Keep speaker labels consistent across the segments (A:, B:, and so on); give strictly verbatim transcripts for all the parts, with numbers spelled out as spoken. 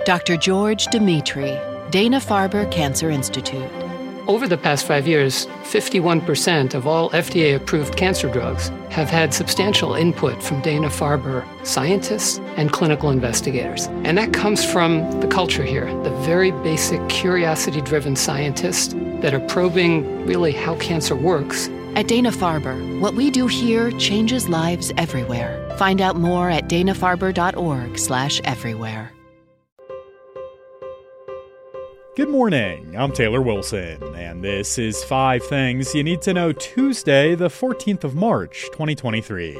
A: Doctor George Dimitri, Dana-Farber Cancer Institute.
B: Over the past five years, fifty-one percent of all F D A-approved cancer drugs have had substantial input from Dana-Farber scientists and clinical investigators. And that comes from the culture here, the very basic curiosity-driven scientists that are probing really how cancer works.
A: At Dana-Farber, what we do here changes lives everywhere. Find out more at dana farber dot org slash everywhere.
C: Good morning, I'm Taylor Wilson, and this is Five Things You Need to Know Tuesday, the fourteenth of March, twenty twenty-three.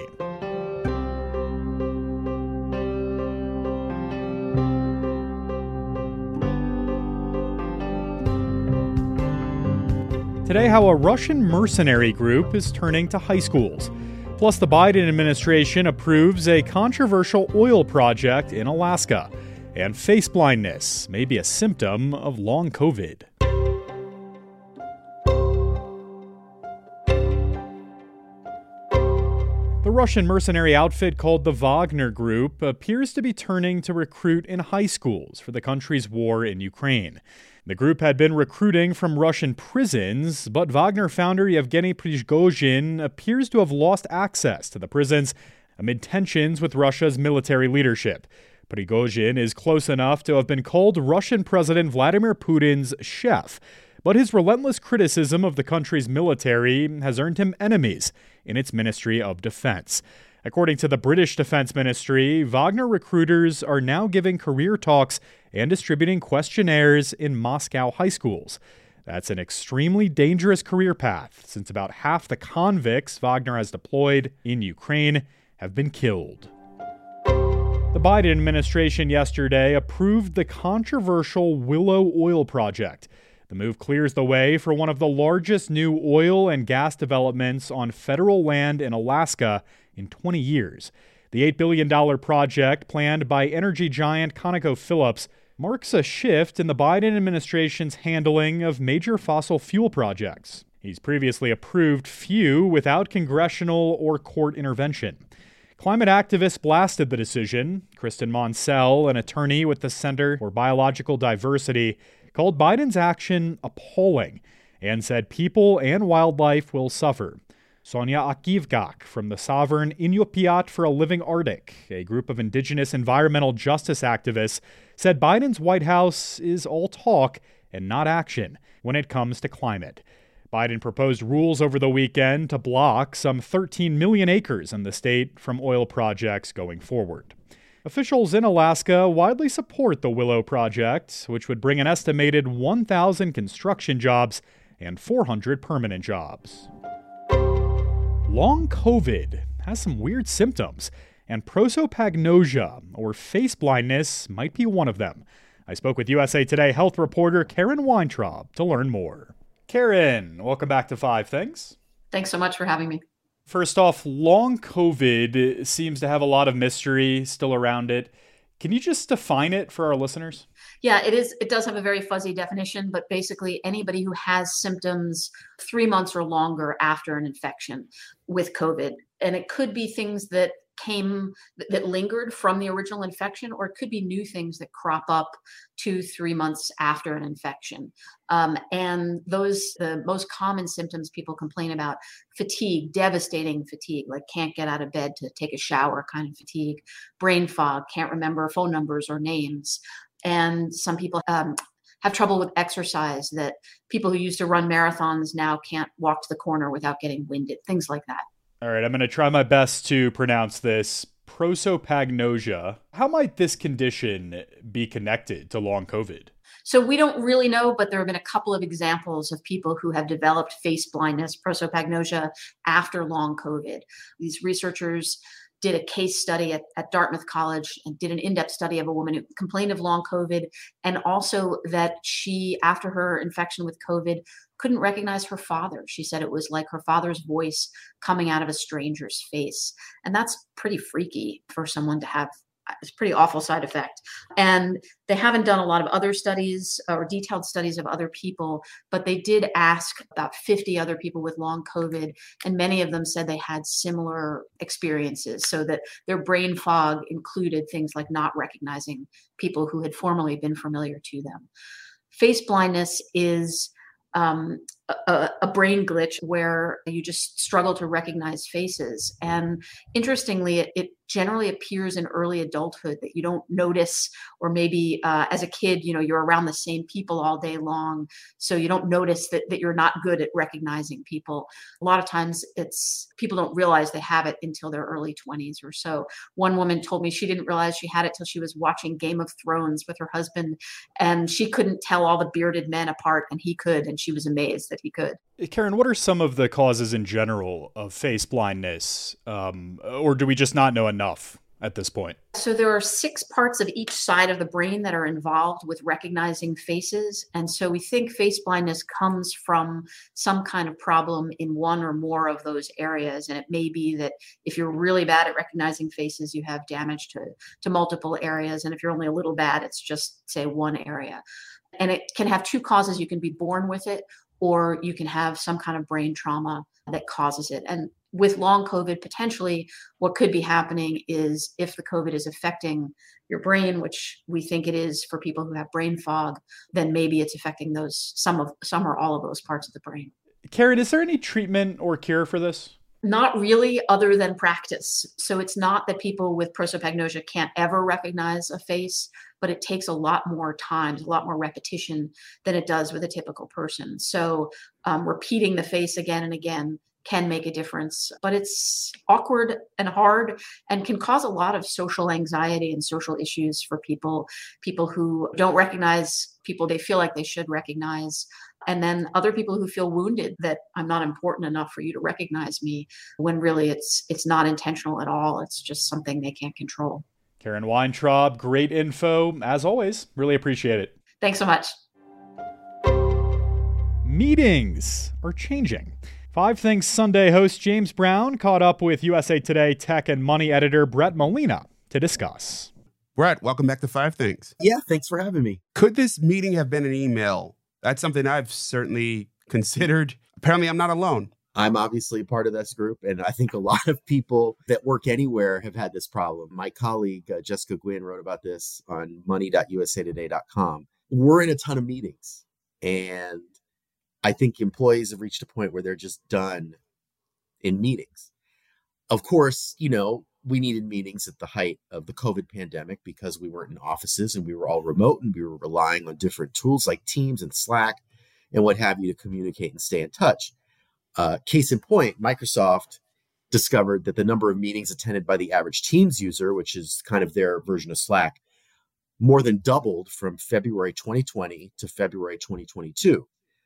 C: Today, how a Russian mercenary group is turning to high schools. Plus, the Biden administration approves a controversial oil project in Alaska. And face blindness may be a symptom of long COVID. The Russian mercenary outfit called the Wagner Group appears to be turning to recruit in high schools for the country's war in Ukraine. The group had been recruiting from Russian prisons, but Wagner founder Yevgeny Prigozhin appears to have lost access to the prisons amid tensions with Russia's military leadership. Prigozhin is close enough to have been called Russian President Vladimir Putin's chef, but his relentless criticism of the country's military has earned him enemies in its Ministry of Defense. According to the British Defense Ministry, Wagner recruiters are now giving career talks and distributing questionnaires in Moscow high schools. That's an extremely dangerous career path, since about half the convicts Wagner has deployed in Ukraine have been killed. The Biden administration yesterday approved the controversial Willow Oil Project. The move clears the way for one of the largest new oil and gas developments on federal land in Alaska in twenty years. The eight billion dollars project, planned by energy giant ConocoPhillips, marks a shift in the Biden administration's handling of major fossil fuel projects. He's previously approved few without congressional or court intervention. Climate activists blasted the decision. Kristen Monsell, an attorney with the Center for Biological Diversity, called Biden's action appalling and said people and wildlife will suffer. Sonia Akivgak from the Sovereign Inupiat for a Living Arctic, a group of indigenous environmental justice activists, said Biden's White House is all talk and not action when it comes to climate. Biden proposed rules over the weekend to block some thirteen million acres in the state from oil projects going forward. Officials in Alaska widely support the Willow Project, which would bring an estimated one thousand construction jobs and four hundred permanent jobs. Long COVID has some weird symptoms, and prosopagnosia, or face blindness, might be one of them. I spoke with U S A Today health reporter Karen Weintraub to learn more. Karen, welcome back to Five Things.
D: Thanks so much for having me.
C: First off, long COVID seems to have a lot of mystery still around it. Can you just define it for our listeners?
D: Yeah, it is. It does have a very fuzzy definition, but basically anybody who has symptoms three months or longer after an infection with COVID. And it could be things that came that lingered from the original infection, or it could be new things that crop up two, three months after an infection. Um, and those, the most common symptoms people complain about: fatigue, devastating fatigue, like can't get out of bed to take a shower kind of fatigue, brain fog, can't remember phone numbers or names. And some people um, have trouble with exercise, that people who used to run marathons now can't walk to the corner without getting winded, things like that.
C: All right, I'm going to try my best to pronounce this. Prosopagnosia. How might this condition be connected to long COVID?
D: So we don't really know, but there have been a couple of examples of people who have developed face blindness, prosopagnosia, after long COVID. These researchers did a case study at, at Dartmouth College and did an in-depth study of a woman who complained of long COVID, and also that she, after her infection with COVID, couldn't recognize her father. She said it was like her father's voice coming out of a stranger's face. And that's pretty freaky for someone to have it's a pretty awful side effect. And they haven't done a lot of other studies or detailed studies of other people, but they did ask about fifty other people with long COVID, and many of them said they had similar experiences, so that their brain fog included things like not recognizing people who had formerly been familiar to them. Face blindness is um, a, a brain glitch where you just struggle to recognize faces. And interestingly, it, it generally appears in early adulthood, that you don't notice, or maybe uh, as a kid, you know, you're around the same people all day long, so you don't notice that, that you're not good at recognizing people. A lot of times it's people don't realize they have it until their early twenties or so. One woman told me she didn't realize she had it till she was watching Game of Thrones with her husband, and she couldn't tell all the bearded men apart, and he could, and she was amazed that he could.
C: Karen, what are some of the causes in general of face blindness? Um, or do we just not know enough at this point?
D: So there are six parts of each side of the brain that are involved with recognizing faces. And so we think face blindness comes from some kind of problem in one or more of those areas. And it may be that if you're really bad at recognizing faces, you have damage to, to multiple areas. And if you're only a little bad, it's just, say, one area. And it can have two causes. You can be born with it, or you can have some kind of brain trauma that causes it. And with long COVID, potentially what could be happening is, if the COVID is affecting your brain, which we think it is for people who have brain fog, then maybe it's affecting those some of some or all of those parts of the brain.
C: Karen, is there any treatment or cure for this?
D: Not really, other than practice. So it's not that people with prosopagnosia can't ever recognize a face, but it takes a lot more time, a lot more repetition than it does with a typical person. So um, repeating the face again and again can make a difference, but it's awkward and hard and can cause a lot of social anxiety and social issues for people, people who don't recognize people they feel like they should recognize. And then other people who feel wounded that I'm not important enough for you to recognize me, when really it's it's not intentional at all. It's just something they can't control.
C: Karen Weintraub, great info. As always, really appreciate it.
D: Thanks so much.
C: Meetings are changing. Five Things Sunday host James Brown caught up with U S A Today tech and money editor Brett Molina to discuss.
E: Brett, welcome back to Five Things.
F: Yeah, thanks for having me.
E: Could this meeting have been an email? That's something I've certainly considered. Apparently, I'm not alone.
F: I'm obviously part of this group, and I think a lot of people that work anywhere have had this problem. My colleague, uh, Jessica Gwynn, wrote about this on money dot u s a today dot com. We're in a ton of meetings, and I think employees have reached a point where they're just done in meetings. Of course, you know, we needed meetings at the height of the COVID pandemic because we weren't in offices and we were all remote, and we were relying on different tools like Teams and Slack and what have you to communicate and stay in touch. Uh, case in point, Microsoft discovered that the number of meetings attended by the average Teams user, which is kind of their version of Slack, more than doubled from February twenty twenty to February twenty twenty-two.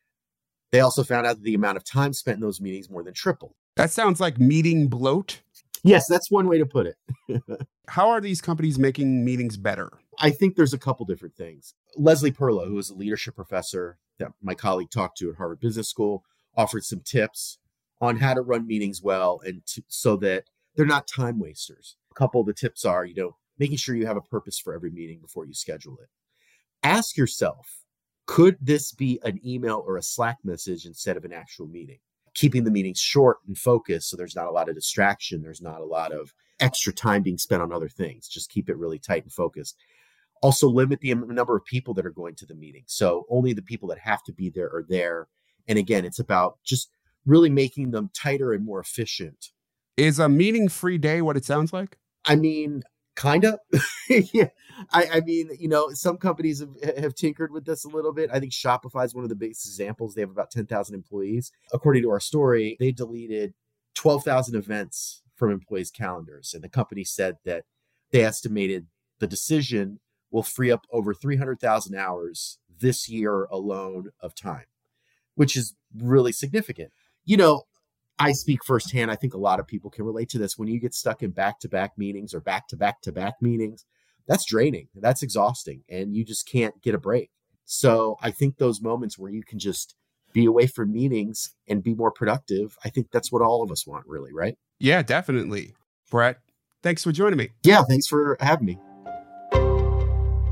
F: They also found out that the amount of time spent in those meetings more than tripled.
E: That sounds like meeting bloat.
F: Yes, that's one way to put it.
E: How are these companies making meetings better?
F: I think there's a couple different things. Leslie Perlow, who is a leadership professor that my colleague talked to at Harvard Business School, offered some tips on how to run meetings well and to, so that they're not time wasters. A couple of the tips are, you know, making sure you have a purpose for every meeting before you schedule it. Ask yourself, could this be an email or a Slack message instead of an actual meeting? Keeping the meetings short and focused so there's not a lot of distraction. There's not a lot of extra time being spent on other things. Just keep it really tight and focused. Also limit the number of people that are going to the meeting. So only the people that have to be there are there. And again, it's about just really making them tighter and more efficient.
E: Is a meeting-free day what it sounds like?
F: I mean, kind of. yeah. I, I mean, you know, some companies have, have tinkered with this a little bit. I think Shopify is one of the biggest examples. They have about ten thousand employees. According to our story, they deleted twelve thousand events from employees' calendars. And the company said that they estimated the decision will free up over three hundred thousand hours this year alone of time, which is really significant. You know, I speak firsthand. I think a lot of people can relate to this. When you get stuck in back-to-back meetings or back-to-back-to-back meetings, that's draining. That's exhausting. And you just can't get a break. So I think those moments where you can just be away from meetings and be more productive, I think that's what all of us want, really, right?
E: Yeah, definitely. Brett, thanks for joining me.
F: Yeah, thanks for having me.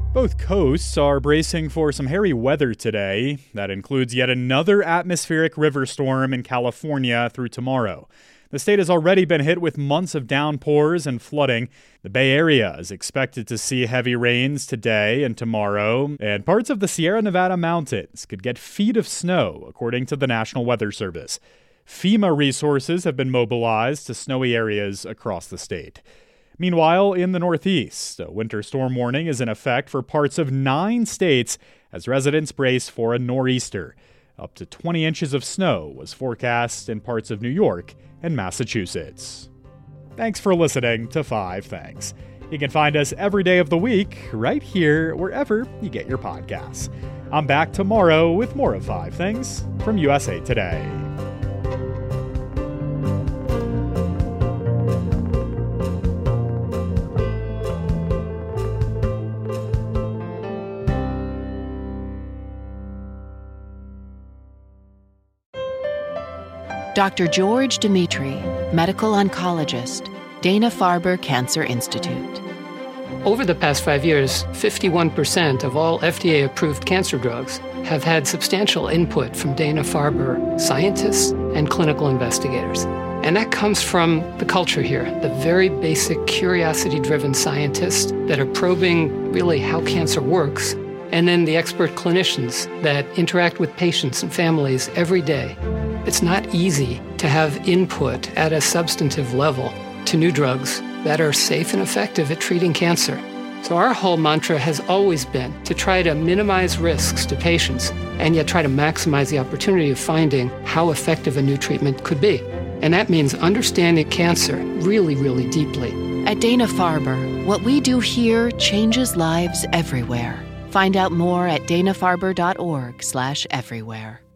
C: Both coasts are bracing for some hairy weather today. That includes yet another atmospheric river storm in California through tomorrow. The state has already been hit with months of downpours and flooding. The Bay Area is expected to see heavy rains today and tomorrow, and parts of the Sierra Nevada mountains could get feet of snow, according to the National Weather Service. FEMA resources have been mobilized to snowy areas across the state. Meanwhile, in the Northeast, a winter storm warning is in effect for parts of nine states as residents brace for a nor'easter. Up to twenty inches of snow was forecast in parts of New York and Massachusetts. Thanks for listening to Five Things. You can find us every day of the week right here wherever you get your podcasts. I'm back tomorrow with more of Five Things from U S A Today.
A: Doctor George Dimitri, medical oncologist, Dana-Farber Cancer Institute.
B: Over the past five years, fifty-one percent of all F D A-approved cancer drugs have had substantial input from Dana-Farber scientists and clinical investigators. And that comes from the culture here, the very basic curiosity-driven scientists that are probing really how cancer works, and then the expert clinicians that interact with patients and families every day. It's not easy to have input at a substantive level to new drugs that are safe and effective at treating cancer. So our whole mantra has always been to try to minimize risks to patients and yet try to maximize the opportunity of finding how effective a new treatment could be. And that means understanding cancer really, really deeply.
A: At Dana-Farber, what we do here changes lives everywhere. Find out more at dana farber dot org slash everywhere.